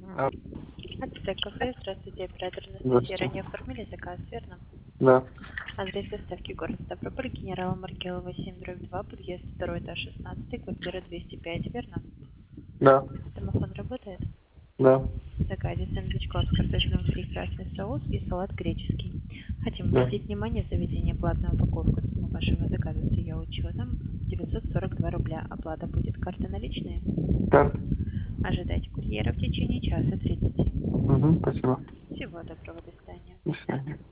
А, Ацтек кафе, здравствуйте, оператор Анастасия. здравствуйте. Ранее оформили заказ, верно? Да, Адрес доставки город Ставрополь, генерала Маркелова, 7/2, подъезд 2 этаж 16, квартира 205, верно? да, Домофон работает? да, В заказе сэндвич клаб с картофелем фри, красный соус и салат греческий. Хотим да. обратить внимание, заведение платная упаковка суммы вашего заказа с ее учетом 942 рубля. Оплата будет карта наличные. Так, Ожидайте курьера в течение часа 30. угу, спасибо. Всего доброго, до свидания. До свидания.